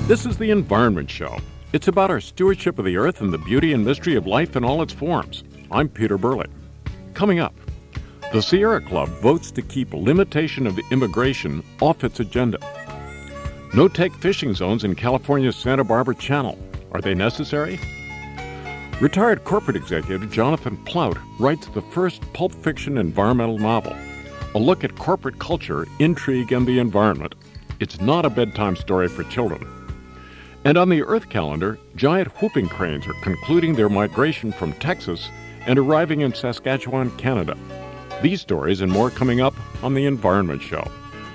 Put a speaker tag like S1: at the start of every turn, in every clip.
S1: This is the Environment Show. It's about our stewardship of the earth and the beauty and mystery of life in all its forms. I'm Peter Burley. Coming up, the Sierra Club votes to keep limitation of immigration off its agenda. No-take fishing zones in California's Santa Barbara Channel. Are they necessary? Retired corporate executive Jonathan Plout writes the first pulp fiction environmental novel, a look at corporate culture, intrigue, and the environment. It's not a bedtime story for children. And on the Earth calendar, giant whooping cranes are concluding their migration from Texas and arriving in Saskatchewan, Canada. These stories and more coming up on The Environment Show.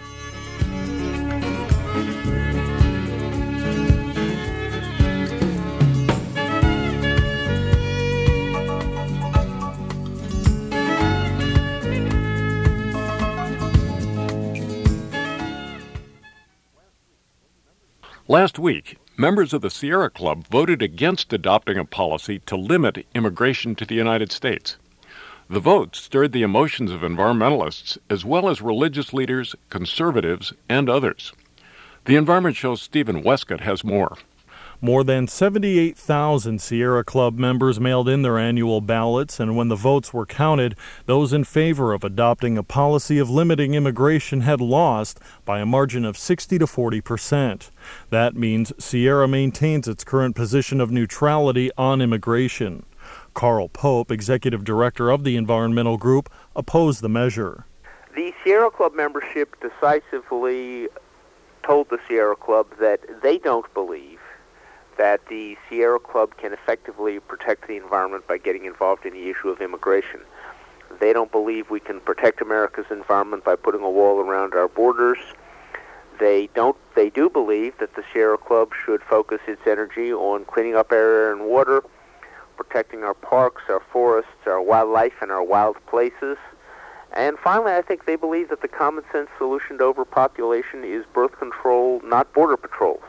S1: Last week, members of the Sierra Club voted against adopting a policy to limit immigration to the United States. The vote stirred the emotions of environmentalists as well as religious leaders, conservatives, and others. The Environment Show's Stephen Westcott has more.
S2: More than 78,000 Sierra Club members mailed in their annual ballots, and when the votes were counted, those in favor of adopting a policy of limiting immigration had lost by a margin of 60 to 40%. That means Sierra maintains its current position of neutrality on immigration. Carl Pope, executive director of the environmental group, opposed the measure.
S3: The Sierra Club membership decisively told the Sierra Club that they don't believe that the Sierra Club can effectively protect the environment by getting involved in the issue of immigration. They don't believe we can protect America's environment by putting a wall around our borders. They do believe that the Sierra Club should focus its energy on cleaning up air and water, protecting our parks, our forests, our wildlife, and our wild places. And finally, I think they believe that the common sense solution to overpopulation is birth control, not border patrols.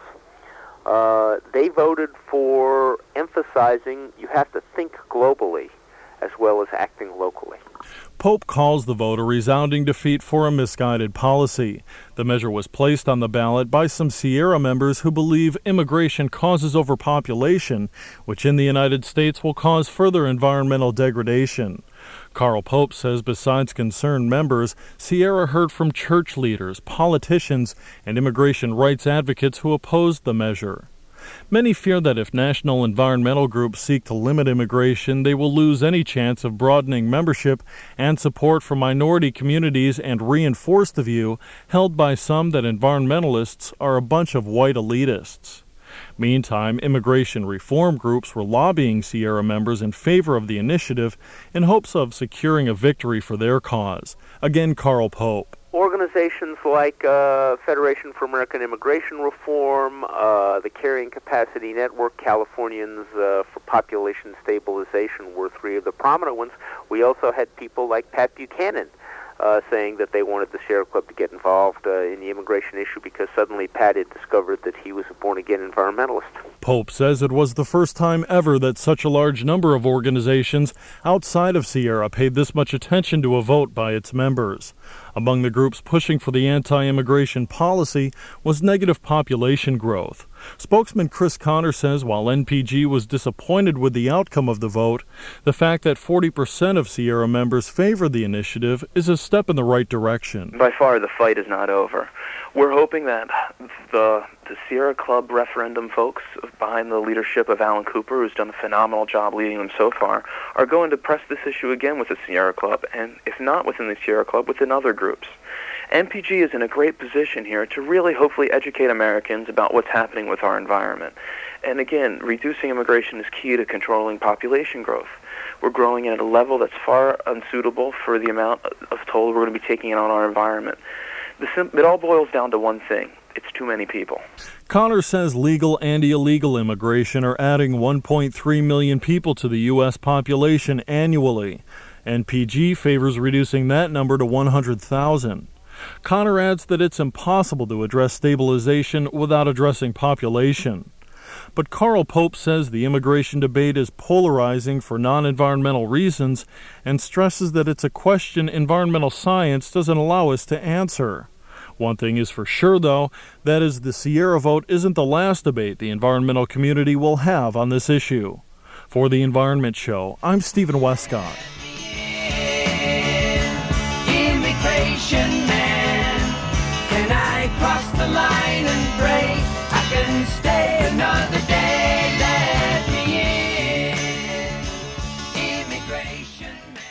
S3: They voted for emphasizing you have to think globally as well as acting locally.
S2: Pope calls the vote a resounding defeat for a misguided policy. The measure was placed on the ballot by some Sierra members who believe immigration causes overpopulation, which in the United States will cause further environmental degradation. Carl Pope says besides concerned members, Sierra heard from church leaders, politicians, and immigration rights advocates who opposed the measure. Many fear that if national environmental groups seek to limit immigration, they will lose any chance of broadening membership and support from minority communities and reinforce the view held by some that environmentalists are a bunch of white elitists. Meantime, immigration reform groups were lobbying Sierra members in favor of the initiative in hopes of securing a victory for their cause. Again, Carl Pope.
S3: Organizations like Federation for American Immigration Reform, the Carrying Capacity Network, Californians for Population Stabilization were three of the prominent ones. We also had people like Pat Buchanan saying that they wanted the Sierra Club to get involved in the immigration issue because suddenly Pat had discovered that he was a born-again environmentalist.
S2: Pope says it was the first time ever that such a large number of organizations outside of Sierra paid this much attention to a vote by its members. Among the groups pushing for the anti-immigration policy was negative population growth. Spokesman Chris Connor says while NPG was disappointed with the outcome of the vote, the fact that 40% of Sierra members favor the initiative is a step in the right direction.
S4: By far, the fight is not over. We're hoping that the Sierra Club referendum folks behind the leadership of Alan Cooper, who's done a phenomenal job leading them so far, are going to press this issue again with the Sierra Club, and if not within the Sierra Club, within other groups. NPG is in a great position here to really hopefully educate Americans about what's happening with our environment. And again, reducing immigration is key to controlling population growth. We're growing at a level that's far unsuitable for the amount of toll we're going to be taking on our environment. It all boils down to one thing. It's too many people.
S2: Connor says legal and illegal immigration are adding 1.3 million people to the U.S. population annually. NPG favors reducing that number to 100,000. Connor adds that it's impossible to address stabilization without addressing population. But Carl Pope says the immigration debate is polarizing for non-environmental reasons and stresses that it's a question environmental science doesn't allow us to answer. One thing is for sure, though, that is the Sierra vote isn't the last debate the environmental community will have on this issue. For The Environment Show, I'm Stephen Westcott.
S5: Immigration man, can I cross the line and pray I can stay another day? Let me in. Immigration man.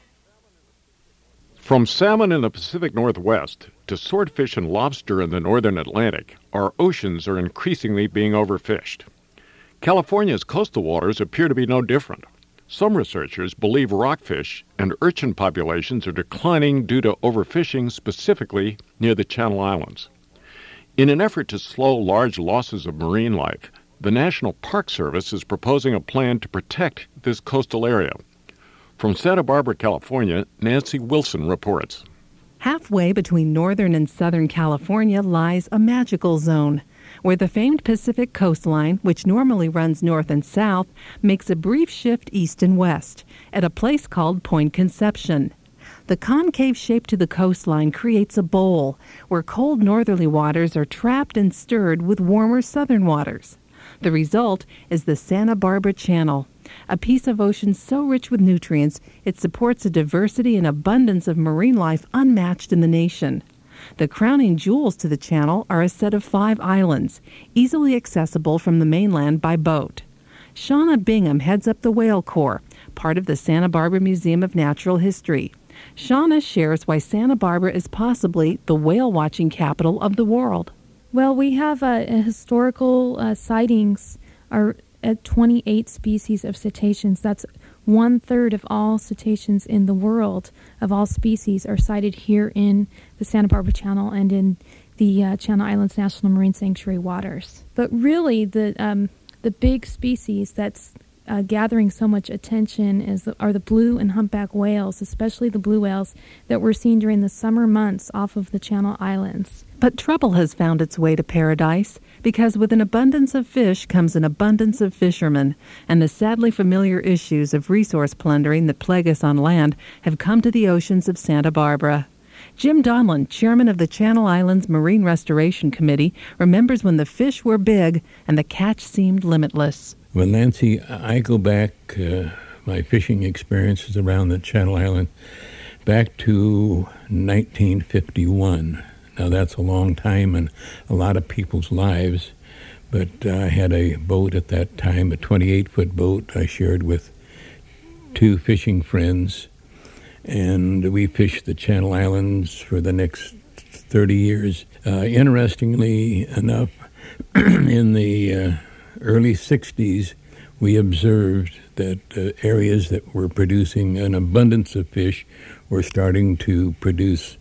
S1: From salmon in the Pacific Northwest to swordfish and lobster in the northern Atlantic, our oceans are increasingly being overfished. California's coastal waters appear to be no different. Some researchers believe rockfish and urchin populations are declining due to overfishing, specifically near the Channel Islands. In an effort to slow large losses of marine life, the National Park Service is proposing a plan to protect this coastal area. From Santa Barbara, California, Nancy Wilson reports.
S6: Halfway between northern and southern California lies a magical zone, where the famed Pacific coastline, which normally runs north and south, makes a brief shift east and west at a place called Point Conception. The concave shape to the coastline creates a bowl where cold northerly waters are trapped and stirred with warmer southern waters. The result is the Santa Barbara Channel, a piece of ocean so rich with nutrients it supports a diversity and abundance of marine life unmatched in the nation. The crowning jewels to the channel are a set of 5 islands, easily accessible from the mainland by boat. Shauna Bingham heads up the Whale Corps, part of the Santa Barbara Museum of Natural History. Shauna shares why Santa Barbara is possibly the whale-watching capital of the world.
S7: Well, we have historical sightings are at 28 species of cetaceans. That's 1/3 of all cetaceans in the world, of all species, are sighted here in the Santa Barbara Channel and in the Channel Islands National Marine Sanctuary waters. But really, the big species that's gathering so much attention are the blue and humpback whales, especially the blue whales that we're seeing during the summer months off of the Channel Islands.
S6: But trouble has found its way to paradise, because with an abundance of fish comes an abundance of fishermen, and the sadly familiar issues of resource plundering that plague us on land have come to the oceans of Santa Barbara. Jim Donlin, chairman of the Channel Islands Marine Restoration Committee, remembers when the fish were big and the catch seemed limitless.
S8: Well, Nancy, I go back, my fishing experiences around the Channel Island, back to 1951. Now, that's a long time in a lot of people's lives, but I had a boat at that time, a 28-foot boat I shared with 2 fishing friends, and we fished the Channel Islands for the next 30 years. Interestingly enough, in the early 60s, we observed that areas that were producing an abundance of fish were starting to produce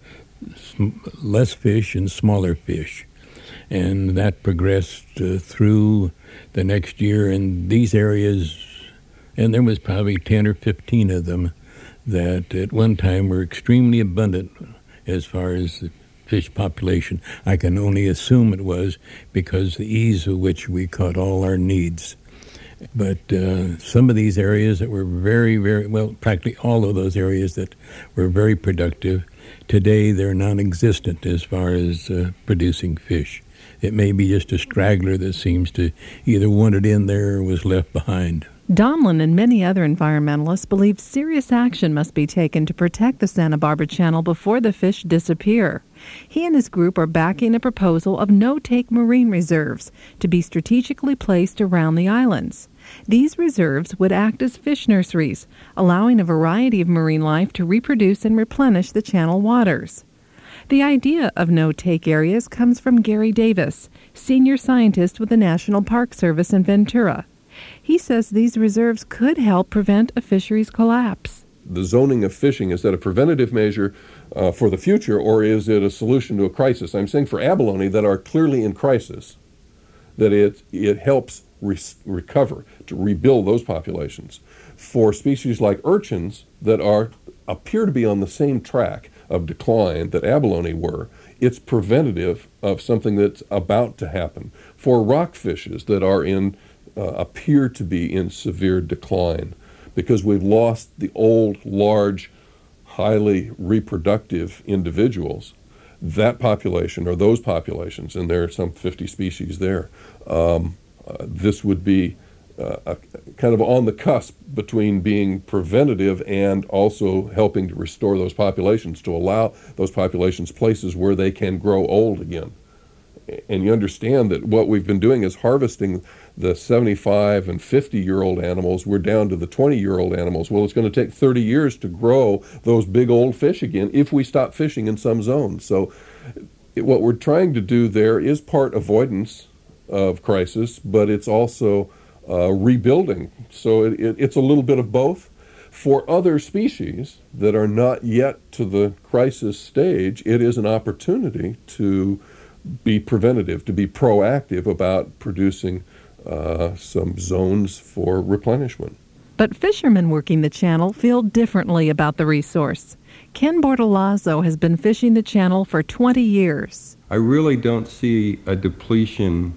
S8: less fish and smaller fish. And that progressed through the next year. And these areas, and there was probably 10 or 15 of them, that at one time were extremely abundant as far as the fish population. I can only assume it was because the ease of which we caught all our needs. But some of these areas that were very, very, well, practically all of those areas that were very productive, today they're non-existent as far as producing fish. It may be just a straggler that seems to either wanted in there or was left behind.
S6: Donlin and many other environmentalists believe serious action must be taken to protect the Santa Barbara Channel before the fish disappear. He and his group are backing a proposal of no-take marine reserves to be strategically placed around the islands. These reserves would act as fish nurseries, allowing a variety of marine life to reproduce and replenish the channel waters. The idea of no-take areas comes from Gary Davis, senior scientist with the National Park Service in Ventura. He says these reserves could help prevent a fisheries collapse.
S9: The zoning of fishing, is that a preventative measure for the future, or is it a solution to a crisis? I'm saying for abalone that are clearly in crisis, that it helps recover, to rebuild those populations. For species like urchins that appear to be on the same track of decline that abalone were, it's preventative of something that's about to happen. For rockfishes that are appear to be in severe decline, because we've lost the old, large, highly reproductive individuals, that population, or those populations, and there are some 50 species there, this would be kind of on the cusp between being preventative and also helping to restore those populations, to allow those populations places where they can grow old again. And you understand that what we've been doing is harvesting the 75 and 50-year-old animals. We're down to the 20-year-old animals. Well, it's going to take 30 years to grow those big old fish again if we stop fishing in some zones. So what we're trying to do there is part avoidance of crisis, but it's also rebuilding. So it's a little bit of both. For other species that are not yet to the crisis stage, it is an opportunity to be preventative, to be proactive about producing some zones for replenishment.
S6: But fishermen working the channel feel differently about the resource. Ken Bortolazzo has been fishing the channel for 20 years.
S10: I really don't see a depletion.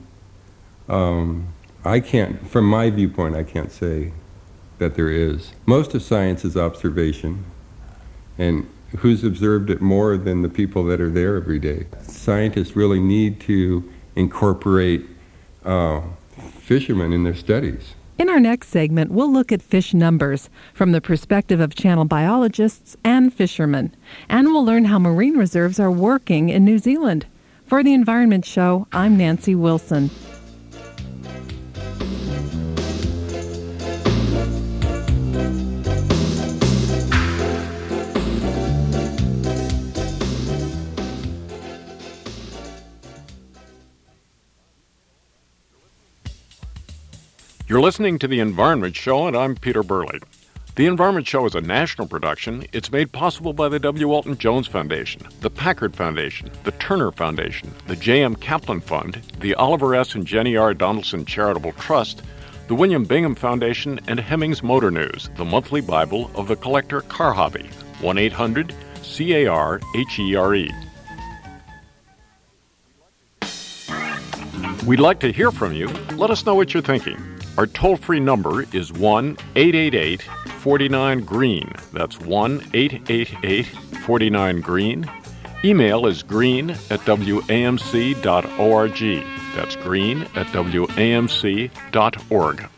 S10: I can't, from my viewpoint, I can't say that there is. Most of science is observation, and who's observed it more than the people that are there every day? Scientists really need to incorporate fishermen in their studies.
S6: In our next segment, we'll look at fish numbers from the perspective of channel biologists and fishermen, and we'll learn how marine reserves are working in New Zealand. For the Environment Show, I'm Nancy Wilson.
S1: You're listening to The Environment Show, and I'm Peter Burley. The Environment Show is a national production. It's made possible by the W. Walton Jones Foundation, the Packard Foundation, the Turner Foundation, the J.M. Kaplan Fund, the Oliver S. and Jenny R. Donaldson Charitable Trust, the William Bingham Foundation, and Hemmings Motor News, the monthly Bible of the collector car hobby. 1-800-CAR-HERE. We'd like to hear from you. Let us know what you're thinking. Our toll-free number is 1-888-49-GREEN. That's 1-888-49-GREEN. Email is green@wamc.org. That's green@wamc.org.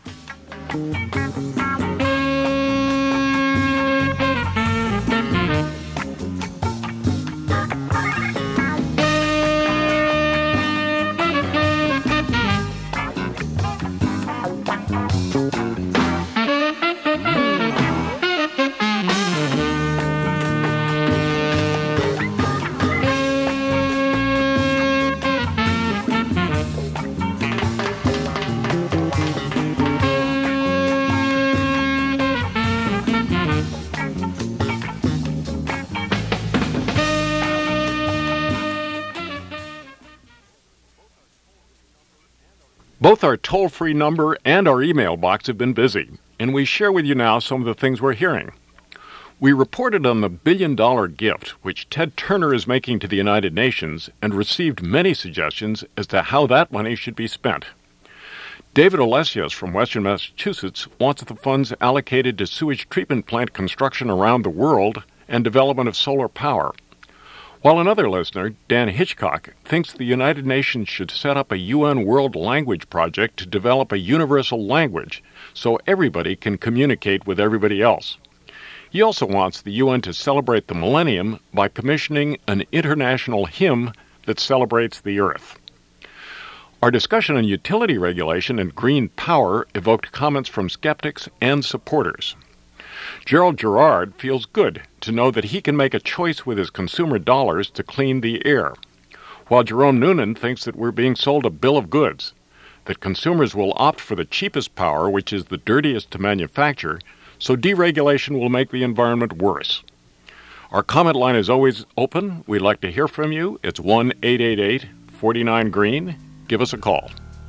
S1: Both our toll-free number and our email box have been busy, and we share with you now some of the things we're hearing. We reported on the billion-dollar gift which Ted Turner is making to the United Nations and received many suggestions as to how that money should be spent. David Olesius from Western Massachusetts wants the funds allocated to sewage treatment plant construction around the world and development of solar power. While another listener, Dan Hitchcock, thinks the United Nations should set up a UN World Language Project to develop a universal language so everybody can communicate with everybody else. He also wants the UN to celebrate the millennium by commissioning an international hymn that celebrates the Earth. Our discussion on utility regulation and green power evoked comments from skeptics and supporters. Gerald Gerard feels good to know that he can make a choice with his consumer dollars to clean the air, while Jerome Noonan thinks that we're being sold a bill of goods, that consumers will opt for the cheapest power, which is the dirtiest to manufacture, so deregulation will make the environment worse. Our comment line is always open. We'd like to hear from you. It's 1-888-49-GREEN. Give us a call.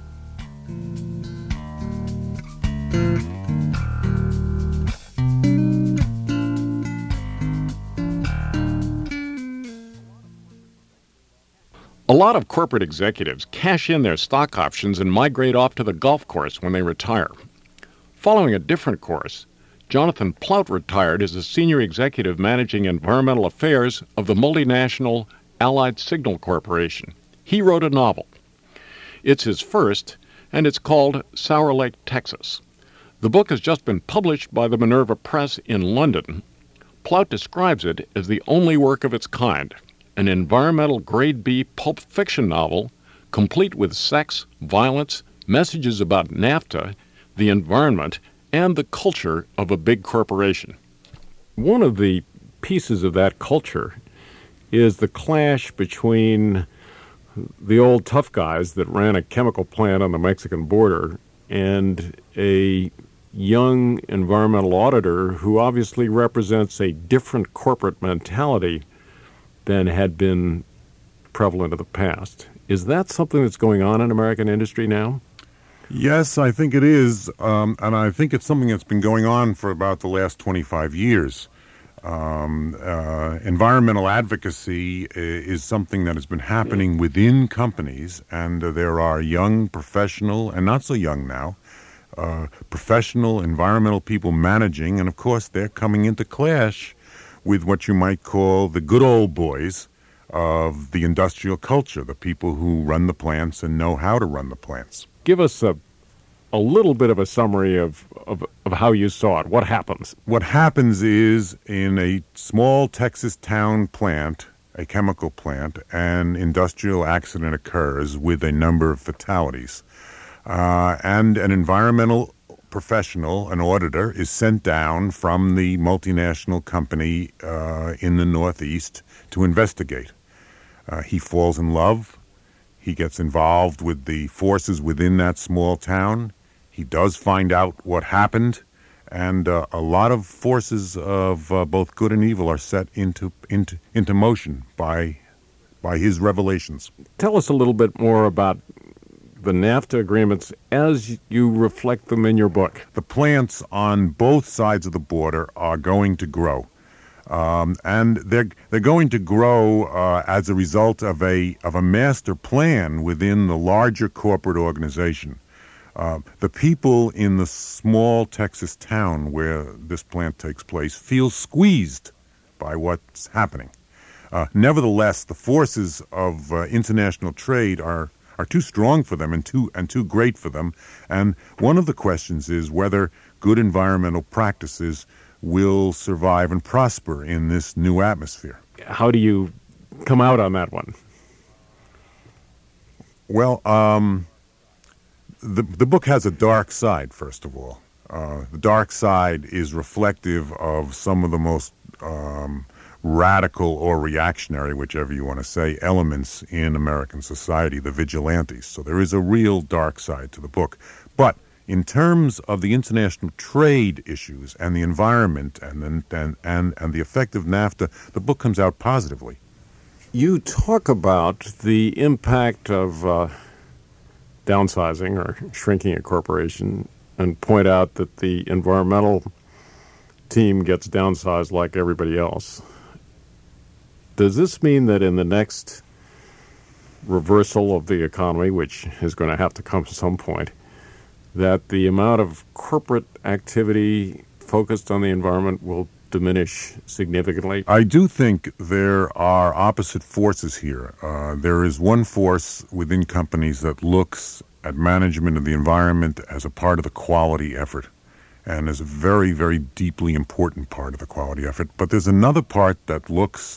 S1: A lot of corporate executives cash in their stock options and migrate off to the golf course when they retire. Following a different course, Jonathan Plout retired as a senior executive managing environmental affairs of the multinational Allied Signal Corporation. He wrote a novel. It's his first, and it's called Sour Lake, Texas. The book has just been published by the Minerva Press in London. Plaut describes it as the only work of its kind, an environmental grade B pulp fiction novel, complete with sex, violence, messages about NAFTA, the environment, and the culture of a big corporation. One of the pieces of that culture is the clash between the old tough guys that ran a chemical plant on the Mexican border and a young environmental auditor who obviously represents a different corporate mentality than had been prevalent in the past. Is that something that's going on in American industry now?
S11: Yes, I think it is, and I think it's something that's been going on for about the last 25 years. Environmental advocacy is something that has been happening within companies, and there are young, professional, and not so young now, professional environmental people managing, and of course they're coming into clash with what you might call the good old boys of the industrial culture, the people who run the plants and know how to run the plants.
S1: Give us a little bit of a summary of how you saw it. What happens?
S11: What happens is, in a small Texas town plant, a chemical plant, an industrial accident occurs with a number of fatalities. And an environmental professional, an auditor, is sent down from the multinational company in the Northeast to investigate. He falls in love. He gets involved with the forces within that small town. He does find out what happened, and a lot of forces of both good and evil are set into motion by his revelations.
S1: Tell us a little bit more about the NAFTA agreements as you reflect them in your book.
S11: The plants on both sides of the border are going to grow. And they're going to grow as a result of a master plan within the larger corporate organization. The people in the small Texas town where this plant takes place feel squeezed by what's happening. Nevertheless, the forces of international trade are too strong for them and too great for them. And one of the questions is whether good environmental practices will survive and prosper in this new atmosphere.
S1: How do you come out on that one?
S11: Well, the book has a dark side, first of all. The dark side is reflective of some of the most radical or reactionary, whichever you want to say, elements in American society, the vigilantes. So there is a real dark side to the book. But in terms of the international trade issues and the environment and the effect of NAFTA, the book comes out positively.
S1: You talk about the impact of downsizing or shrinking a corporation and point out that the environmental team gets downsized like everybody else. Does this mean that in the next reversal of the economy, which is going to have to come at some point, that the amount of corporate activity focused on the environment will diminish significantly?
S11: I do think there are opposite forces here. There is one force within companies that looks at management of the environment as a part of the quality effort and as a very, very deeply important part of the quality effort. But there's another part that looks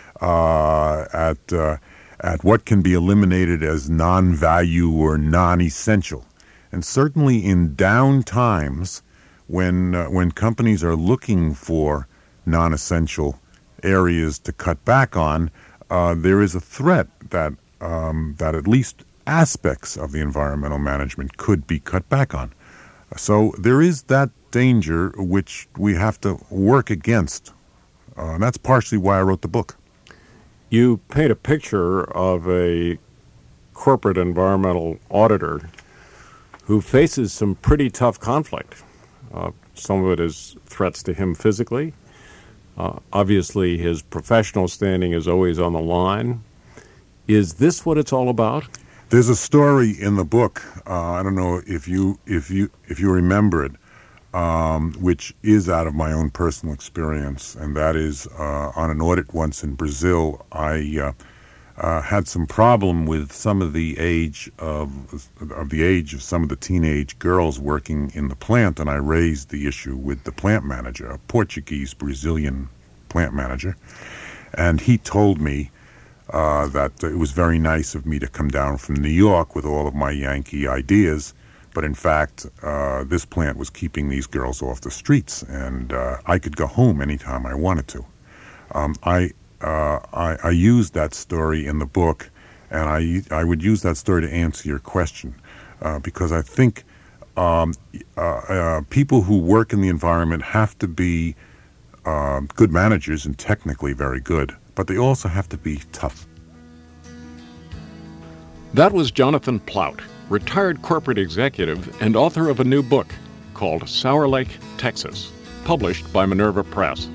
S11: at what can be eliminated as non-value or non-essential. And certainly in down times, when companies are looking for non-essential areas to cut back on, there is a threat that at least aspects of the environmental management could be cut back on. So there is that danger which we have to work against. And that's partially why I wrote the book.
S1: You paint a picture of a corporate environmental auditor who faces some pretty tough conflict. Some of it is threats to him physically. Obviously, his professional standing is always on the line. Is this what it's all about?
S11: There's a story in the book. I don't know if you remember it, which is out of my own personal experience, and that is on an audit once in Brazil. I had some problem with some of the age of some of the teenage girls working in the plant, and I raised the issue with the plant manager, a Portuguese Brazilian plant manager, and he told me that it was very nice of me to come down from New York with all of my Yankee ideas, but in fact this plant was keeping these girls off the streets, and I could go home anytime I wanted to. I used that story in the book, and I would use that story to answer your question, because I think people who work in the environment have to be good managers and technically very good, but they also have to be tough.
S1: That was Jonathan Plout, retired corporate executive and author of a new book called Sour Lake, Texas, published by Minerva Press.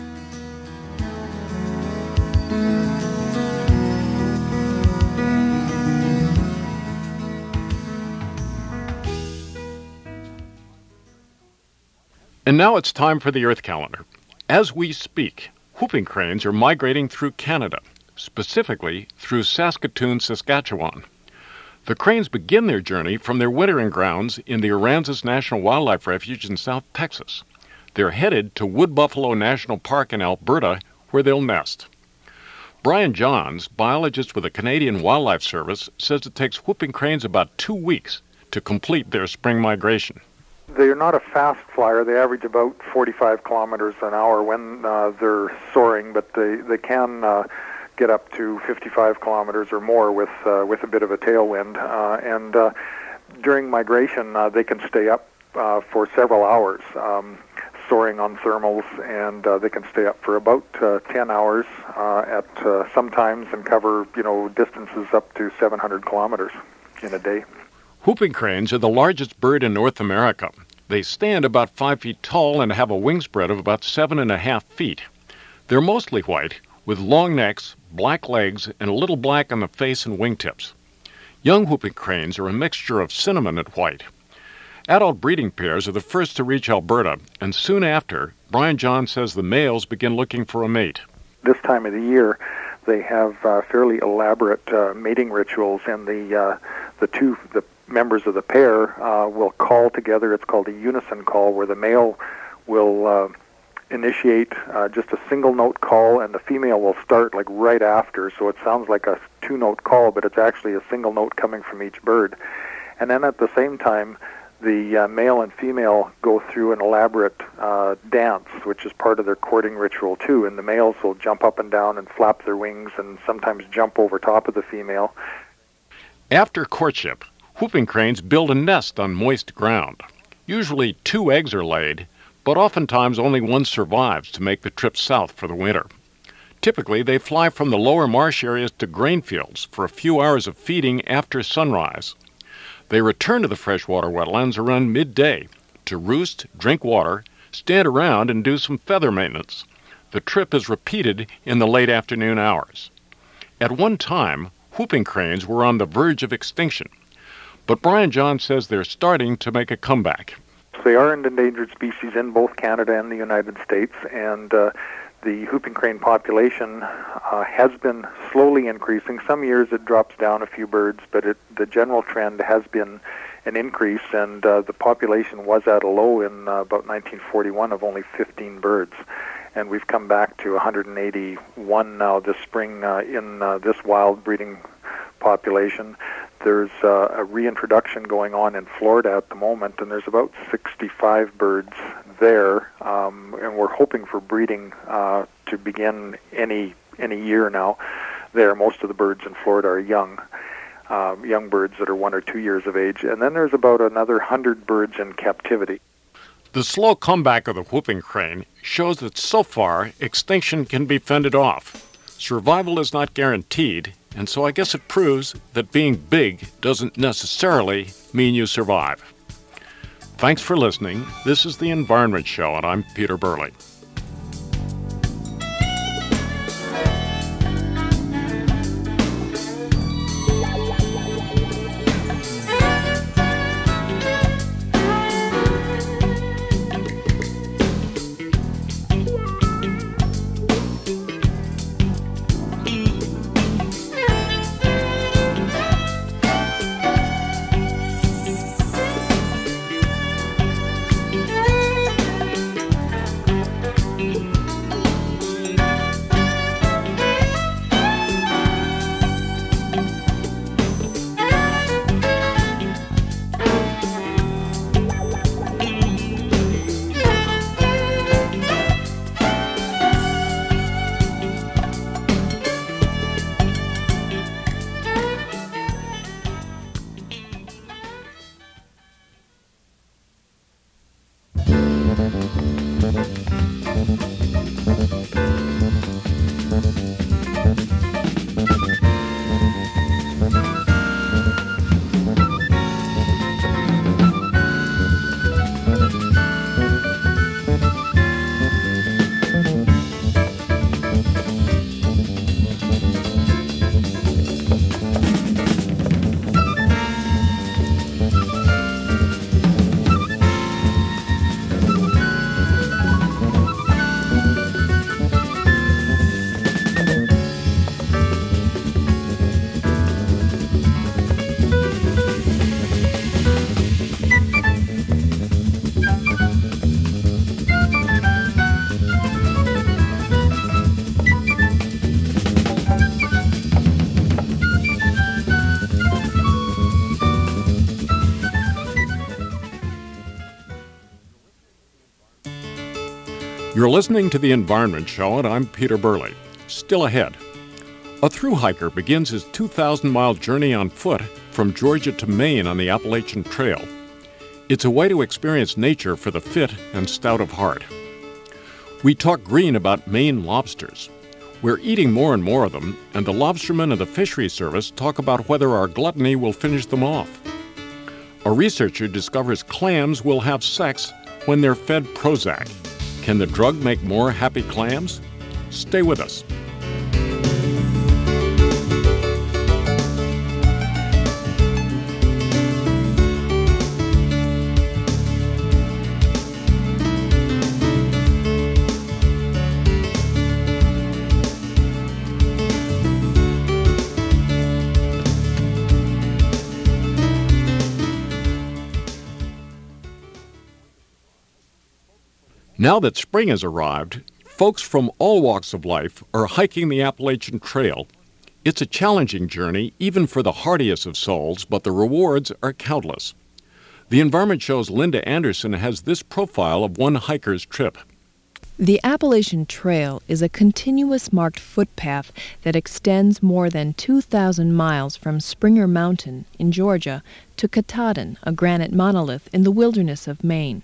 S1: And now it's time for the Earth Calendar. As we speak, whooping cranes are migrating through Canada, specifically through Saskatoon, Saskatchewan. The cranes begin their journey from their wintering grounds in the Aransas National Wildlife Refuge in South Texas. They're headed to Wood Buffalo National Park in Alberta, where they'll nest. Brian Johns, biologist with the Canadian Wildlife Service, says it takes whooping cranes about 2 weeks to complete their spring migration.
S12: They're not a fast flyer. They average about 45 kilometers an hour when they're soaring, but they can get up to 55 kilometers or more with a bit of a tailwind. And during migration, they can stay up for several hours, soaring on thermals, and they can stay up for about 10 hours at sometimes and cover distances up to 700 kilometers in a day.
S1: Whooping cranes are the largest bird in North America. They stand about 5 feet tall and have a wingspread of about 7.5 feet. They're mostly white, with long necks, black legs, and a little black on the face and wingtips. Young whooping cranes are a mixture of cinnamon and white. Adult breeding pairs are the first to reach Alberta, and soon after, Brian John says the males begin looking for a mate.
S12: This time of the year, they have fairly elaborate mating rituals, and the members of the pair will call together. It's called a unison call, where the male will initiate just a single note call, and the female will start like right after. So it sounds like a 2-note call, but it's actually a single note coming from each bird. And then at the same time, the male and female go through an elaborate dance, which is part of their courting ritual too. And the males will jump up and down and flap their wings and sometimes jump over top of the female.
S1: After courtship, whooping cranes build a nest on moist ground. Usually 2 eggs are laid, but oftentimes only one survives to make the trip south for the winter. Typically, they fly from the lower marsh areas to grain fields for a few hours of feeding after sunrise. They return to the freshwater wetlands around midday to roost, drink water, stand around, and do some feather maintenance. The trip is repeated in the late afternoon hours. At one time, whooping cranes were on the verge of extinction, but Brian John says they're starting to make a comeback.
S12: They are an endangered species in both Canada and the United States, and the whooping crane population has been slowly increasing. Some years it drops down a few birds, but the general trend has been an increase, and the population was at a low in about 1941 of only 15 birds. And we've come back to 181 now this spring in this wild breeding population. There's a reintroduction going on in Florida at the moment, and there's about 65 birds there, and we're hoping for breeding to begin any year now. There, most of the birds in Florida are young birds that are 1 or 2 years of age, and then there's about another 100 birds in captivity.
S1: The slow comeback of the whooping crane shows that so far extinction can be fended off. Survival is not guaranteed, and so I guess it proves that being big doesn't necessarily mean you survive. Thanks for listening. This is The Environment Show, and I'm Peter Burley. You're listening to The Environment Show, and I'm Peter Burley. Still ahead, a thru hiker begins his 2,000-mile journey on foot from Georgia to Maine on the Appalachian Trail. It's a way to experience nature for the fit and stout of heart. We talk green about Maine lobsters. We're eating more and more of them, and the lobstermen of the Fisheries Service talk about whether our gluttony will finish them off. A researcher discovers clams will have sex when they're fed Prozac. Can the drug make more happy clams? Stay with us. Now that spring has arrived, folks from all walks of life are hiking the Appalachian Trail. It's a challenging journey, even for the hardiest of souls, but the rewards are countless. The Environment Show's Linda Anderson has this profile of one hiker's trip.
S13: The Appalachian Trail is a continuous marked footpath that extends more than 2,000 miles from Springer Mountain in Georgia to Katahdin, a granite monolith in the wilderness of Maine.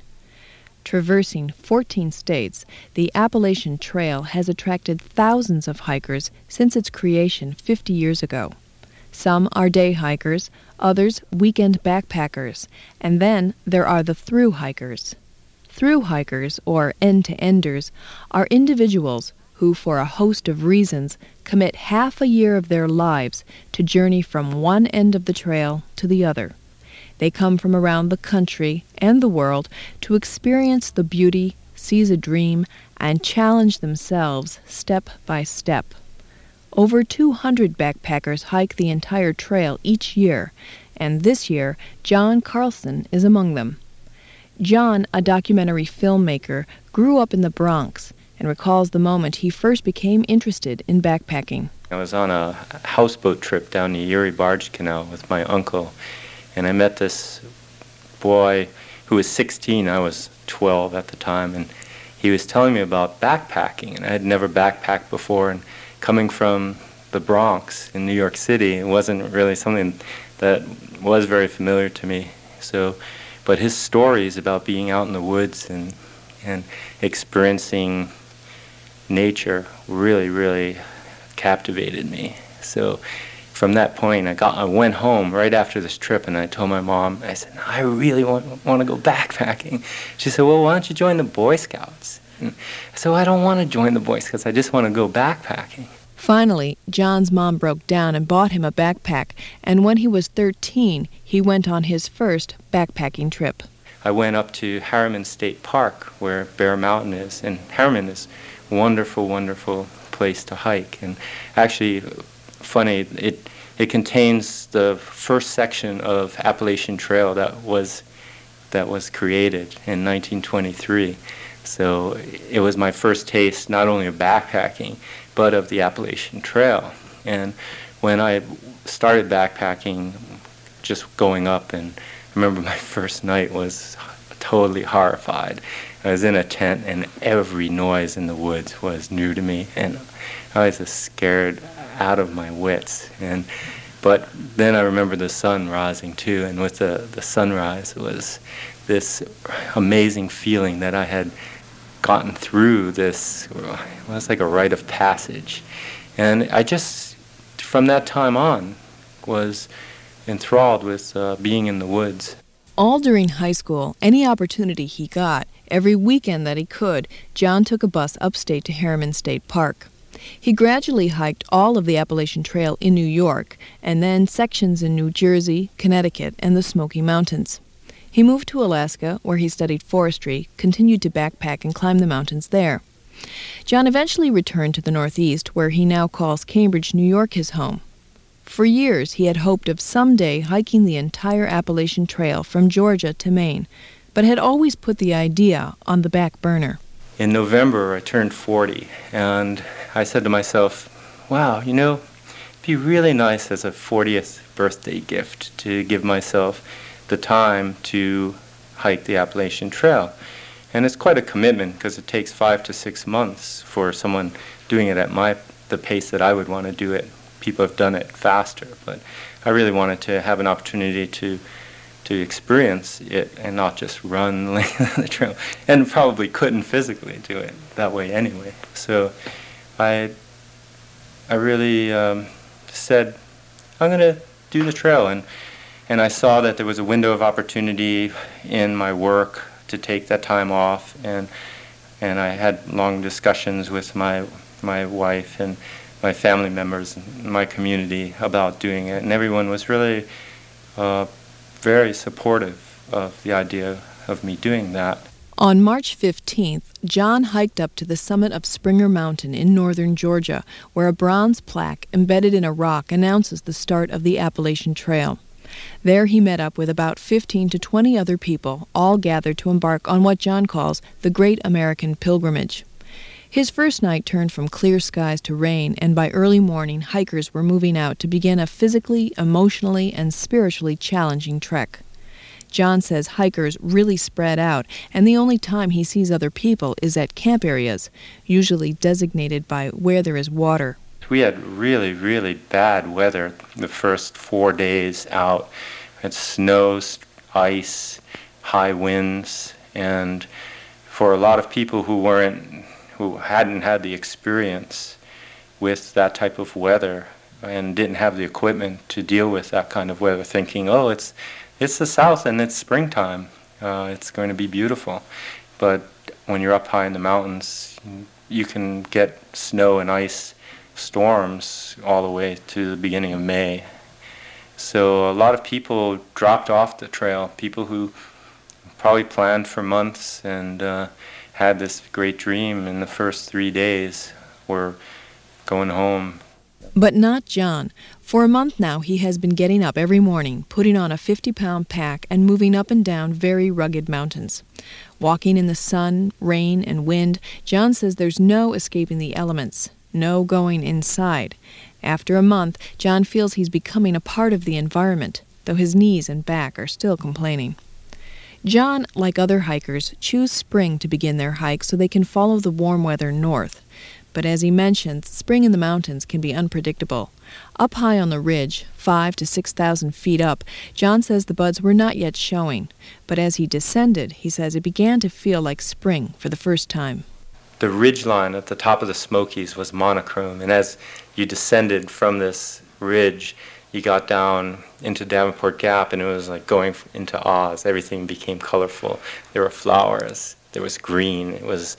S13: Traversing 14 states, the Appalachian Trail has attracted thousands of hikers since its creation 50 years ago. Some are day hikers, others weekend backpackers, and then there are the thru hikers. Thru hikers, or end-to-enders, are individuals who, for a host of reasons, commit half a year of their lives to journey from one end of the trail to the other. They come from around the country and the world to experience the beauty, seize a dream, and challenge themselves step by step. Over 200 backpackers hike the entire trail each year, and this year, John Carlson is among them. John, a documentary filmmaker, grew up in the Bronx and recalls the moment he first became interested in backpacking.
S14: I was on a houseboat trip down the Erie Barge Canal with my uncle, and I met this boy who was 16. I was 12 at the time, and he was telling me about backpacking, and I had never backpacked before, and coming from the Bronx in New York City, it wasn't really something that was very familiar to me. But his stories about being out in the woods and experiencing nature really, really captivated me. So from that point, I went home right after this trip, and I told my mom, I said, I really want to go backpacking. She said, well, why don't you join the Boy Scouts? And I said, well, I don't want to join the Boy Scouts. I just want to go backpacking.
S13: Finally, John's mom broke down and bought him a backpack, and when he was 13, he went on his first backpacking trip.
S14: I went up to Harriman State Park, where Bear Mountain is, and Harriman is a wonderful, wonderful place to hike. And actually, funny, it contains the first section of Appalachian Trail that was created in 1923. So it was my first taste not only of backpacking, but of the Appalachian Trail. And when I started backpacking, just going up, and I remember my first night was totally horrified. I was in a tent, and every noise in the woods was new to me, and I was just scared out of my wits. But then I remember the sun rising too, and with the sunrise, it was this amazing feeling that I had gotten through this. It was like a rite of passage. And I just, from that time on, was enthralled with being in the woods.
S13: All during high school, any opportunity he got, every weekend that he could, John took a bus upstate to Harriman State Park. He gradually hiked all of the Appalachian Trail in New York, and then sections in New Jersey, Connecticut, and the Smoky Mountains. He moved to Alaska, where he studied forestry, continued to backpack and climb the mountains there. John eventually returned to the Northeast, where he now calls Cambridge, New York, his home. For years, he had hoped of someday hiking the entire Appalachian Trail from Georgia to Maine, but had always put the idea on the back burner.
S14: In November, I turned 40, and I said to myself, wow, it'd be really nice as a 40th birthday gift to give myself the time to hike the Appalachian Trail. And it's quite a commitment because it takes 5 to 6 months for someone doing it at the pace that I would want to do it. People have done it faster, but I really wanted to have an opportunity to experience it and not just run the trail, and probably couldn't physically do it that way anyway. So I really said, I'm going to do the trail, and I saw that there was a window of opportunity in my work to take that time off, and I had long discussions with my wife and my family members and my community about doing it, and everyone was really very supportive of the idea of me doing that.
S13: On March 15th, John hiked up to the summit of Springer Mountain in northern Georgia, where a bronze plaque embedded in a rock announces the start of the Appalachian Trail. There he met up with about 15 to 20 other people, all gathered to embark on what John calls the Great American Pilgrimage. His first night turned from clear skies to rain, and by early morning, hikers were moving out to begin a physically, emotionally, and spiritually challenging trek. John says hikers really spread out, and the only time he sees other people is at camp areas, usually designated by where there is water.
S14: We had really, really bad weather the first 4 days out. We had snow, ice, high winds, and for a lot of people who hadn't had the experience with that type of weather and didn't have the equipment to deal with that kind of weather, thinking, oh, it's the South and it's springtime. It's going to be beautiful. But when you're up high in the mountains, you can get snow and ice storms all the way to the beginning of May. So a lot of people dropped off the trail, people who probably planned for months and had this great dream in the first 3 days were going home.
S13: But not John. For a month now, he has been getting up every morning, putting on a 50-pound pack, and moving up and down very rugged mountains. Walking in the sun, rain, and wind, John says there's no escaping the elements, no going inside. After a month, John feels he's becoming a part of the environment, though his knees and back are still complaining. John, like other hikers, choose spring to begin their hike so they can follow the warm weather north. But as he mentions, spring in the mountains can be unpredictable. Up high on the ridge, 5,000 to 6,000 feet up, John says the buds were not yet showing. But as he descended, he says it began to feel like spring for the first time.
S14: The ridge line at the top of the Smokies was monochrome, and as you descended from this ridge, you got down into Davenport Gap, and it was like going into Oz. Everything became colorful. There were flowers. There was green. It was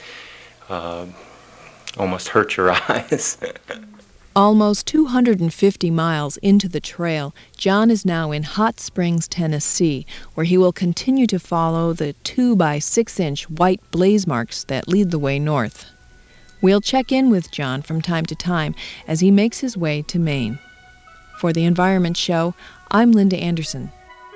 S14: almost hurt your eyes.
S13: Almost 250 miles into the trail, John is now in Hot Springs, Tennessee, where he will continue to follow the 2 by 6 inch white blaze marks that lead the way north. We'll check in with John from time to time as he makes his way to Maine. For the Environment Show, I'm Linda Anderson.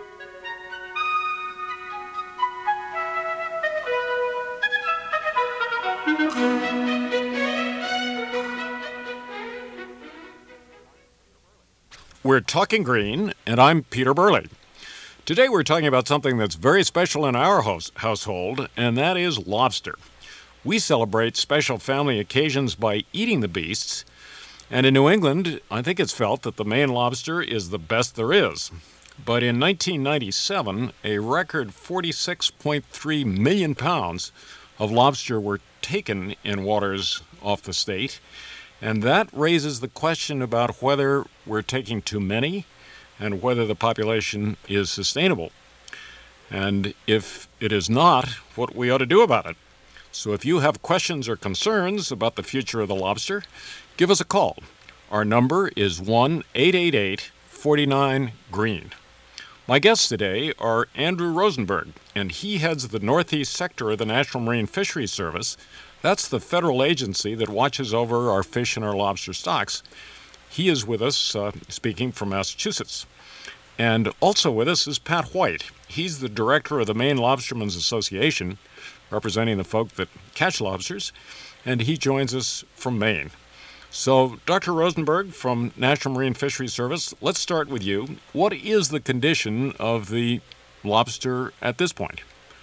S1: We're talking green, and I'm Peter Burley. Today we're talking about something that's very special in our household, and that is lobster. We celebrate special family occasions by eating the beasts, and in New England, I think it's felt that the Maine lobster is the best there is. But in 1997, a record 46.3 million pounds of lobster were taken in waters off the state, and that raises the question about whether we're taking too many and whether the population is sustainable. And if it is not, what we ought to do about it. So if you have questions or concerns about the future of the lobster, give us a call. Our number is 1-888-49-GREEN. My guests today are Andrew Rosenberg, and he heads the Northeast sector of the National Marine Fisheries Service. That's the federal agency that watches over our fish and our lobster stocks. He is with us, speaking from Massachusetts. And also with us is Pat White. He's the director of the Maine Lobstermen's Association, representing the folk that catch lobsters, and he joins us from Maine. So, Dr. Rosenberg from National Marine Fisheries Service, let's start with you. What is the condition of the lobster at this point?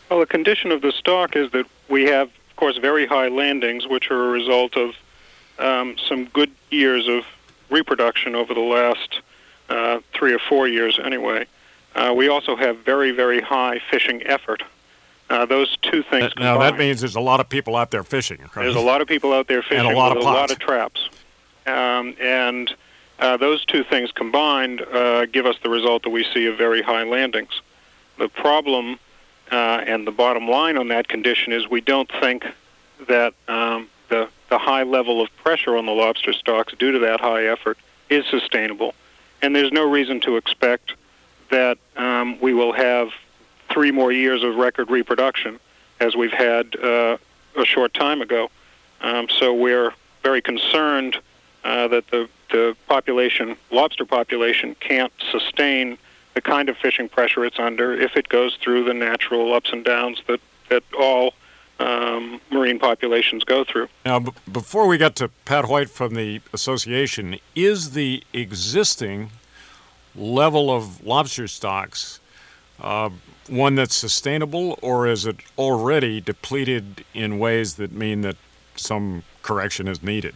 S15: Well, the condition of the stock is that we have, of course, very high landings, which are a result of some good years of reproduction over the last 3 or 4 years anyway. We also have very, very high fishing effort. Those two things
S16: Now,
S15: combined,
S16: that means there's a lot of people out there fishing, right?
S15: There's a lot of people out there fishing
S16: and a lot
S15: with
S16: of
S15: a lot
S16: pots.
S15: of traps. And those two things combined give us the result that we see of very high landings. The problem and the bottom line on that condition is we don't think that the high level of pressure on the lobster stocks due to that high effort is sustainable. And there's no reason to expect that we will have 3 more years of record reproduction as we've had a short time ago. So we're very concerned that the lobster population can't sustain the kind of fishing pressure it's under if it goes through the natural ups and downs that all marine populations go through.
S16: Now, before we get to Pat White from the association, is the existing level of lobster stocks one that's sustainable, or is it already depleted in ways that mean that some correction is needed?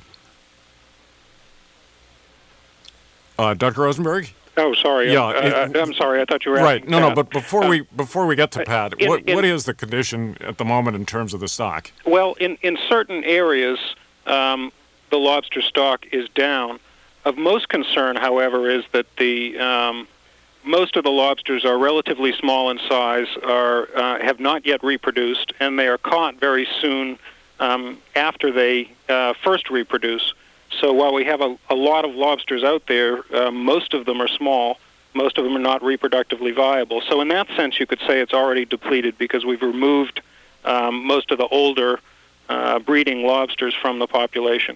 S16: Dr. Rosenberg?
S15: Oh, sorry.
S16: Yeah,
S15: I'm sorry. I thought you were
S16: right.
S15: asking
S16: No,
S15: Pat.
S16: but before we get to Pat, what is the condition at the moment in terms of the stock?
S15: Well, in certain areas, the lobster stock is down. Of most concern, however, is that the most of the lobsters are relatively small in size, have not yet reproduced, and they are caught very soon after they first reproduce. So while we have a lot of lobsters out there, most of them are small. Most of them are not reproductively viable. So in that sense, you could say it's already depleted because we've removed most of the older breeding lobsters from the population.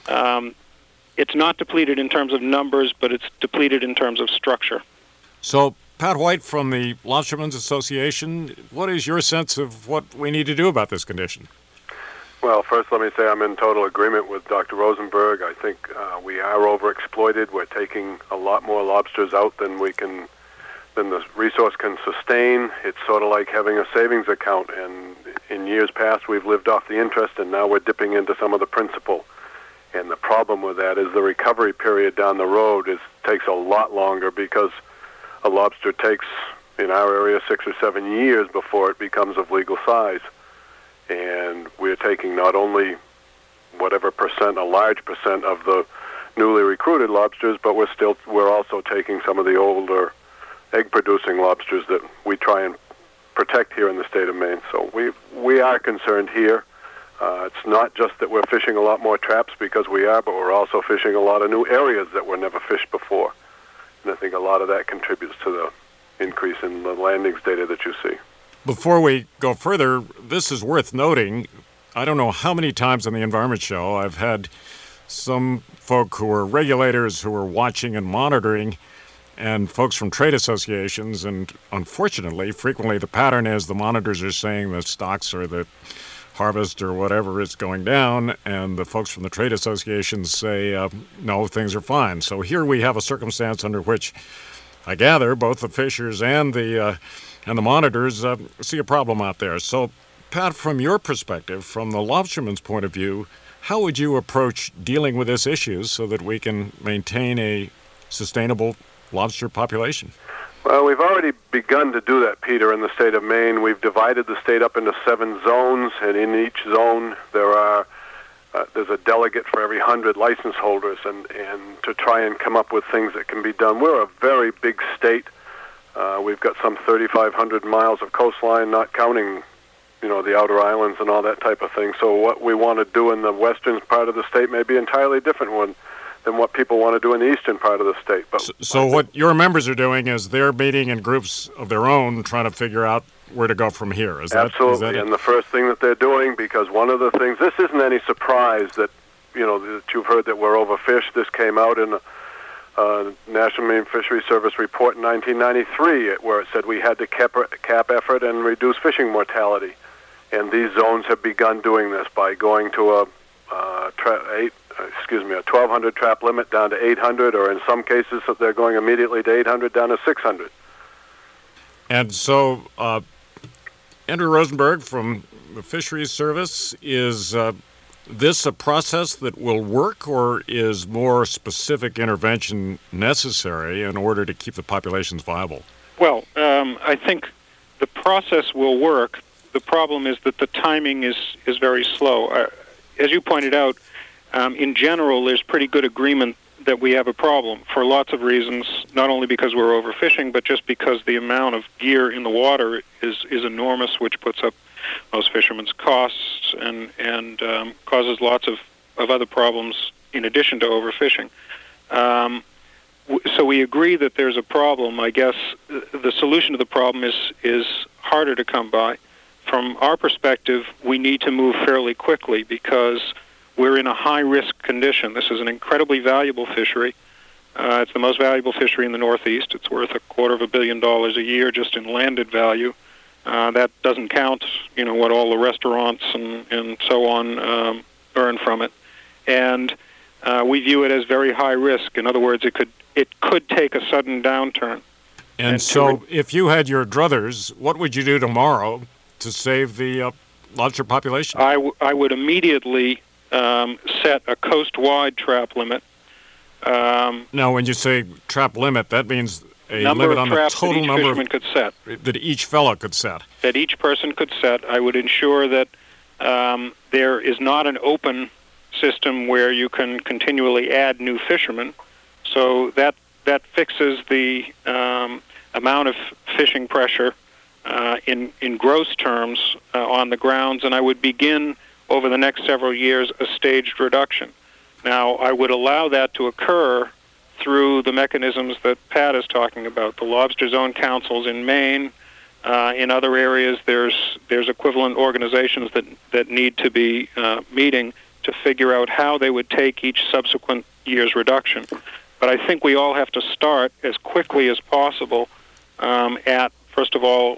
S15: It's not depleted in terms of numbers, but it's depleted in terms of structure.
S16: So, Pat White from the Lobstermen's Association, what is your sense of what we need to do about this condition?
S17: Well, first let me say I'm in total agreement with Dr. Rosenberg. I think we are overexploited. We're taking a lot more lobsters out than the resource can sustain. It's sort of like having a savings account, and in years past we've lived off the interest, and now we're dipping into some of the principal. And the problem with that is the recovery period down the road takes a lot longer because a lobster takes, in our area, 6 or 7 years before it becomes of legal size. And we're taking not only whatever percent, a large percent of the newly recruited lobsters, but we're also taking some of the older egg-producing lobsters that we try and protect here in the state of Maine. So we are concerned here. It's not just that we're fishing a lot more traps because we are, but we're also fishing a lot of new areas that were never fished before. And I think a lot of that contributes to the increase in the landings data that you see.
S16: Before we go further, this is worth noting. I don't know how many times on the Environment Show I've had some folk who are regulators who are watching and monitoring, and folks from trade associations, and unfortunately, frequently the pattern is the monitors are saying the stocks or the harvest or whatever is going down, and the folks from the trade associations say, no, things are fine. So here we have a circumstance under which I gather both the fishers and the monitors see a problem out there. So, Pat, from your perspective, from the lobsterman's point of view, how would you approach dealing with this issue so that we can maintain a sustainable lobster population?
S17: Well, we've already begun to do that, Peter, in the state of Maine. We've divided the state up into 7 zones, and in each zone there's a delegate for every 100 license holders, and to try and come up with things that can be done. We're a very big state. We've got some 3,500 miles of coastline, not counting, the outer islands and all that type of thing. So what we want to do in the western part of the state may be entirely different than what people want to do in the eastern part of the state. But
S16: so what your members are doing is they're meeting in groups of their own, trying to figure out where to go from here.
S17: Absolutely, and the first thing that they're doing, because one of the things, this isn't any surprise that you've heard that we're overfished. This came out in National Marine Fisheries Service report in 1993, where it said we had to cap effort and reduce fishing mortality. And these zones have begun doing this by going to a 1,200 trap limit down to 800, or in some cases they're going immediately to 800 down to 600.
S16: And so Andrew Rosenberg from the Fisheries Service, is this a process that will work, or is more specific intervention necessary in order to keep the populations viable?
S15: Well, I think the process will work. The problem is that the timing is very slow. As you pointed out, in general, there's pretty good agreement that we have a problem for lots of reasons, not only because we're overfishing, but just because the amount of gear in the water is enormous, which puts up most fishermen's costs and causes lots of other problems in addition to overfishing. So we agree that there's a problem. I guess the solution to the problem is harder to come by. From our perspective, we need to move fairly quickly because we're in a high-risk condition. This is an incredibly valuable fishery. It's the most valuable fishery in the Northeast. It's worth $250 million a year just in landed value. That doesn't count, what all the restaurants and so on earn from it. And we view it as very high risk. In other words, it could take a sudden downturn.
S16: And so if you had your druthers, what would you do tomorrow to save the lobster population?
S15: I would immediately set a coast-wide trap limit.
S16: Now, when you say trap limit, that means a
S15: number
S16: limit
S15: of
S16: on the
S15: traps
S16: total
S15: that each
S16: number
S15: fisherman could set.
S16: That each fellow could set.
S15: That each person could set. I would ensure that there is not an open system where you can continually add new fishermen. So that fixes the amount of fishing pressure in gross terms on the grounds, and I would begin over the next several years a staged reduction. Now, I would allow that to occur through the mechanisms that Pat is talking about, the lobster zone councils in Maine. In other areas, there's equivalent organizations that need to be meeting to figure out how they would take each subsequent year's reduction. But I think we all have to start as quickly as possible at, first of all,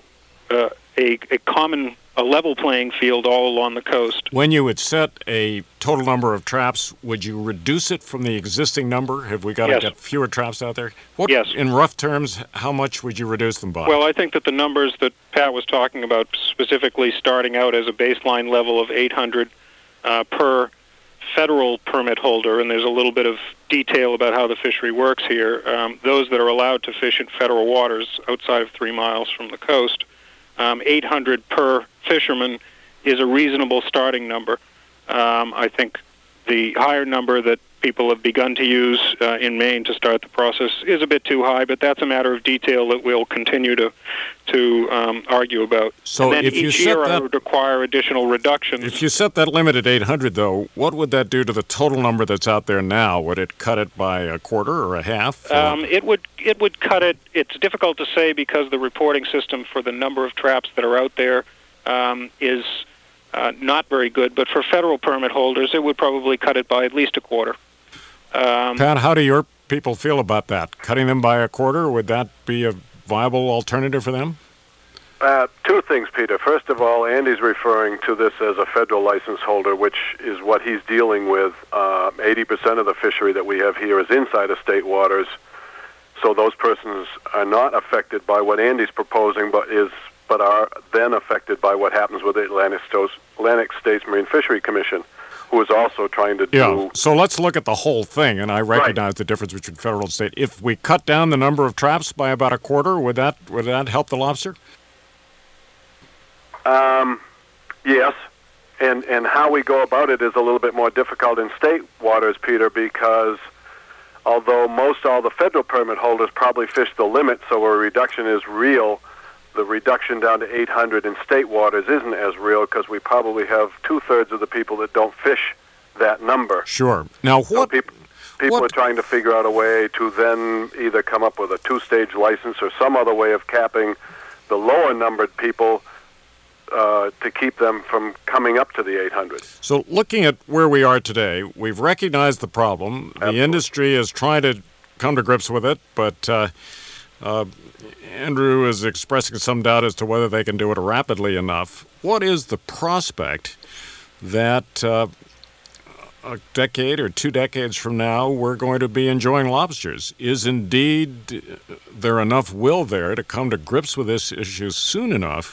S15: a level playing field all along the coast.
S16: When you would set a total number of traps, would you reduce it from the existing number? Have we got to get fewer traps out there?
S15: Yes.
S16: In rough terms, how much would you reduce them by?
S15: Well, I think that the numbers that Pat was talking about, specifically starting out as a baseline level of 800 per federal permit holder, and there's a little bit of detail about how the fishery works here, those that are allowed to fish in federal waters outside of 3 miles from the coast, 800 per fisherman is a reasonable starting number. I think the higher number that people have begun to use in Maine to start the process is a bit too high, but that's a matter of detail that we'll continue to argue about.
S16: So
S15: and then
S16: if you
S15: each year
S16: set
S15: I would require additional reductions.
S16: If you set that limit at 800, though, what would that do to the total number that's out there now? Would it cut it by a quarter or a half?
S15: It would cut it. It's difficult to say because the reporting system for the number of traps that are out there is not very good. But for federal permit holders, it would probably cut it by at least a quarter.
S16: Pat, how do your people feel about that? Cutting them by a quarter, would that be a viable alternative for them?
S17: Two things, Peter. First of all, Andy's referring to this as a federal license holder, which is what he's dealing with. 80% of the fishery that we have here is inside of state waters, so those persons are not affected by what Andy's proposing, but are then affected by what happens with the Atlantic States Marine Fishery Commission, who is also trying to do...
S16: Yeah, so let's look at the whole thing, and I recognize the difference between federal and state. If we cut down the number of traps by about a quarter, would that help the lobster?
S17: Yes, and how we go about it is a little bit more difficult in state waters, Peter, because although most all the federal permit holders probably fish the limit, so a reduction is real, the reduction down to 800 in state waters isn't as real because we probably have 2/3 of the people that don't fish that number.
S16: Sure. Now,
S17: what... So people are trying to figure out a way to then either come up with a 2-stage license or some other way of capping the lower numbered people to keep them from coming up to the 800.
S16: So looking at where we are today, we've recognized the problem.
S17: Absolutely.
S16: The industry is trying to come to grips with it, but Andrew is expressing some doubt as to whether they can do it rapidly enough. What is the prospect that a decade or 2 decades from now we're going to be enjoying lobsters? Is indeed there enough will there to come to grips with this issue soon enough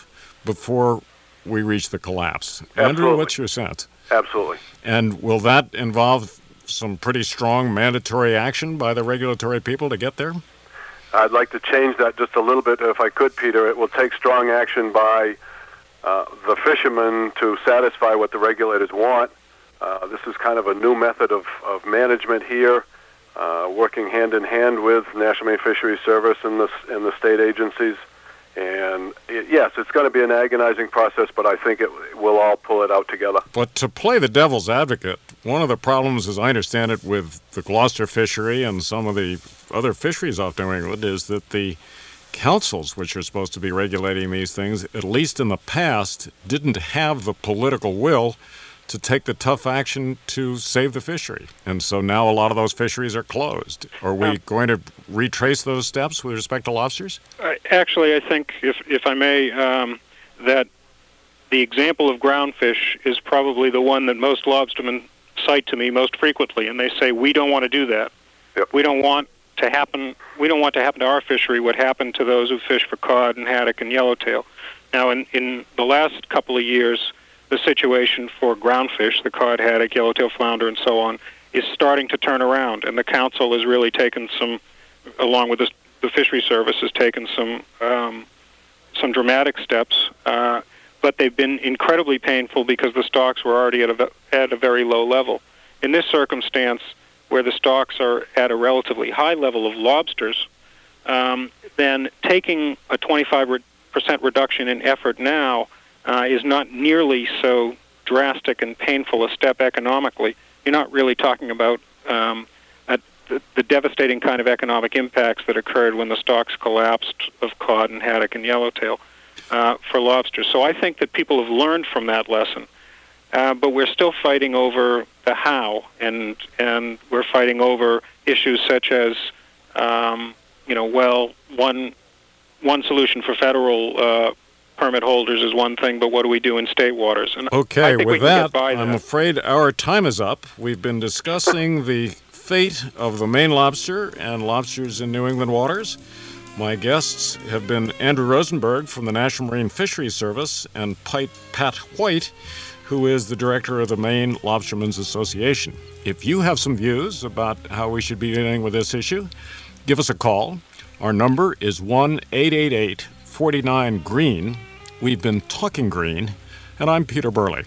S16: before we reach the collapse.
S17: Absolutely.
S16: Andrew, what's your sense?
S17: Absolutely.
S16: And will that involve some pretty strong mandatory action by the regulatory people to get there?
S17: I'd like to change that just a little bit, if I could, Peter. It will take strong action by the fishermen to satisfy what the regulators want. This is kind of a new method of management here, working hand in hand with National Marine Fisheries Service and the state agencies. And yes, it's going to be an agonizing process, but I think we'll all pull it out together.
S16: But to play the devil's advocate, one of the problems, as I understand it, with the Gloucester fishery and some of the other fisheries off New England is that the councils, which are supposed to be regulating these things, at least in the past, didn't have the political will to take the tough action to save the fishery. And so now a lot of those fisheries are closed. Are we going to retrace those steps with respect to lobsters?
S15: Actually, I think, if I may, that the example of groundfish is probably the one that most lobstermen cite to me most frequently, and they say, we don't want to do that.
S17: Yep.
S15: We don't want to happen to our fishery what happened to those who fish for cod and haddock and yellowtail. Now, in the last couple of years, the situation for groundfish, the cod, haddock, yellowtail flounder, and so on, is starting to turn around, and the council has really taken some, along with the fishery service, has taken some dramatic steps, but they've been incredibly painful because the stocks were already at a very low level. In this circumstance, where the stocks are at a relatively high level of lobsters, then taking a 25% reduction in effort now is not nearly so drastic and painful a step economically. You're not really talking about the devastating kind of economic impacts that occurred when the stocks collapsed of cod and haddock and yellowtail for lobsters. So I think that people have learned from that lesson, but we're still fighting over the how, and we're fighting over issues such as, one solution for federal permit holders is one thing, but what do we do in state waters? And
S16: okay,
S15: I think
S16: with
S15: we can
S16: that,
S15: get by
S16: I'm afraid our time is up. We've been discussing the fate of the Maine lobster and lobsters in New England waters. My guests have been Andrew Rosenberg from the National Marine Fisheries Service and Pat White, who is the director of the Maine Lobstermen's Association. If you have some views about how we should be dealing with this issue, give us a call. Our number is 1-888-49-GREEN. We've been talking green, and I'm Peter Burley.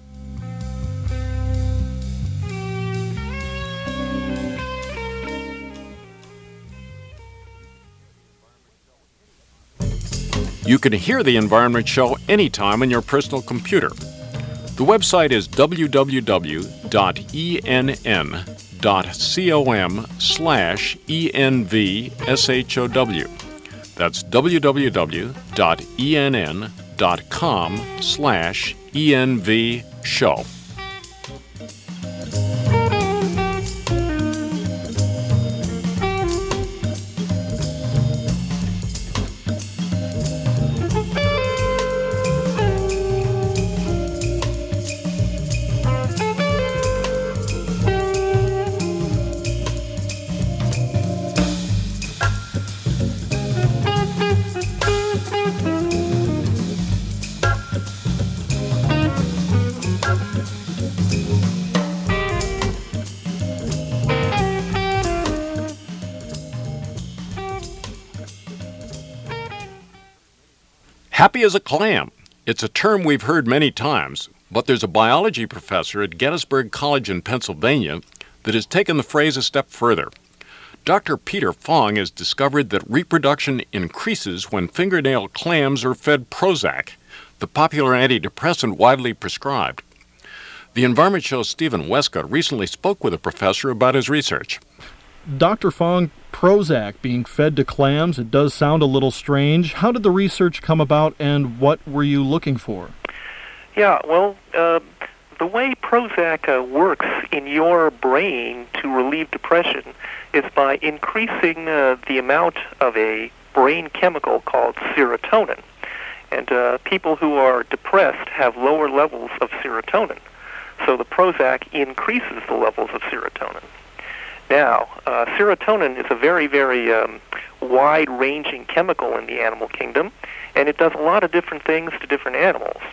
S16: You can hear The Environment Show anytime on your personal computer. The website is www.enn.com/ENVSHOW. That's www.enn.com/ENVShow. Happy as a clam. It's a term we've heard many times, but there's a biology professor at Gettysburg College in Pennsylvania that has taken the phrase a step further. Dr. Peter Fong has discovered that reproduction increases when fingernail clams are fed Prozac, the popular antidepressant widely prescribed. The Environment Show's Stephen Westcott recently spoke with a professor about his research.
S2: Dr. Fong, Prozac being fed to clams, it does sound a little strange. How did the research come about, and what were you looking for?
S18: Yeah, well, the way Prozac works in your brain to relieve depression is by increasing the amount of a brain chemical called serotonin. And people who are depressed have lower levels of serotonin. So the Prozac increases the levels of serotonin. now. Serotonin is a very, very wide-ranging chemical in the animal kingdom, and it does a lot of different things to different animals.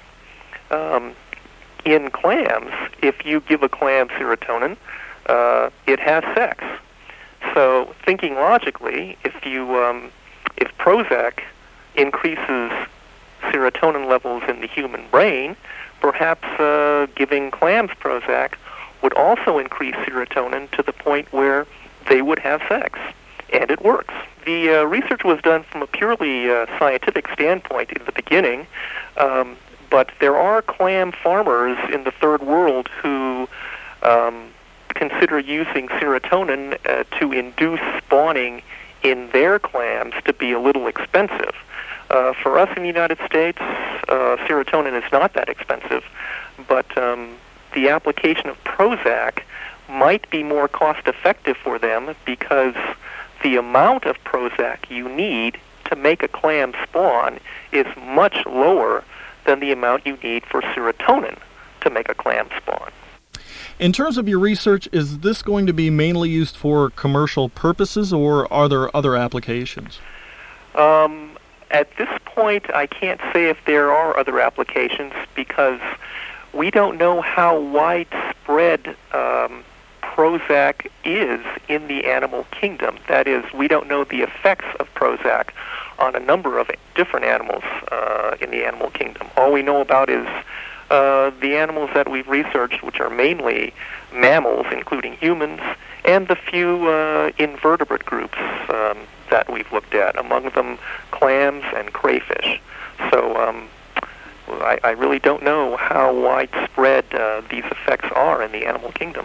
S18: In clams, if you give a clam serotonin, it has sex. So, thinking logically, if Prozac increases serotonin levels in the human brain, perhaps giving clams Prozac would also increase serotonin to the point where they would have sex, and it works. The research was done from a purely scientific standpoint in the beginning, but there are clam farmers in the third world who consider using serotonin to induce spawning in their clams to be a little expensive. For us in the United States, serotonin is not that expensive, but the application of Prozac might be more cost-effective for them because the amount of Prozac you need to make a clam spawn is much lower than the amount you need for serotonin to make a clam spawn.
S2: In terms of your research, is this going to be mainly used for commercial purposes, or are there other applications?
S18: At this point, I can't say if there are other applications because we don't know how widespread Prozac is in the animal kingdom. That is, we don't know the effects of Prozac on a number of different animals in the animal kingdom. All we know about is the animals that we've researched, which are mainly mammals, including humans, and the few invertebrate groups that we've looked at, among them clams and crayfish. So I really don't know how widespread these effects are in the animal kingdom.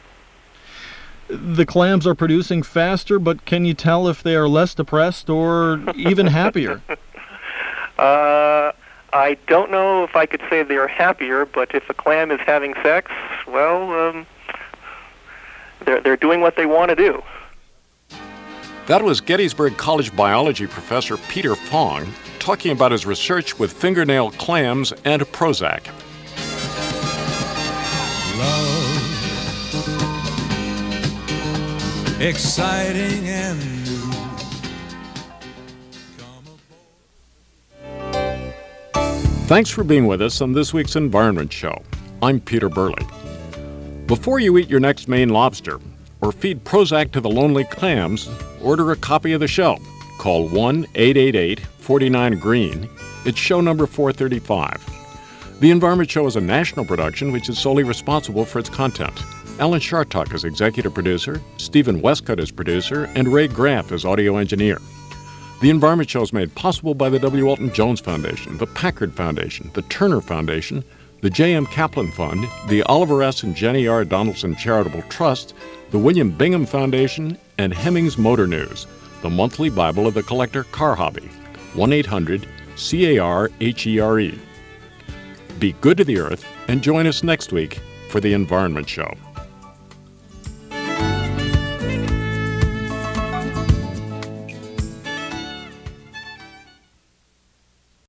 S2: The clams are producing faster, but can you tell if they are less depressed or even happier?
S18: I don't know if I could say they're happier, but if a clam is having sex, well, they're doing what they want to do.
S1: That was Gettysburg College biology professor Peter Fong talking about his research with fingernail clams and Prozac.
S5: Love, exciting and new.
S1: Thanks for being with us on this week's Environment Show. I'm Peter Burley. Before you eat your next Maine lobster or feed Prozac to the lonely clams, order a copy of the show. Call 1-888-49-GREEN. It's show number 435. The Environment Show is a national production which is solely responsible for its content. Alan Chartock is executive producer, Stephen Westcott is producer, and Ray Graff is audio engineer. The Environment Show is made possible by the W. Walton Jones Foundation, the Packard Foundation, the Turner Foundation, the J.M. Kaplan Fund, the Oliver S. and Jenny R. Donaldson Charitable Trust, the William Bingham Foundation, and Hemmings Motor News, the monthly Bible of the collector car hobby. 1-800-CAR-HERE. Be good to the earth and join us next week for the Environment Show.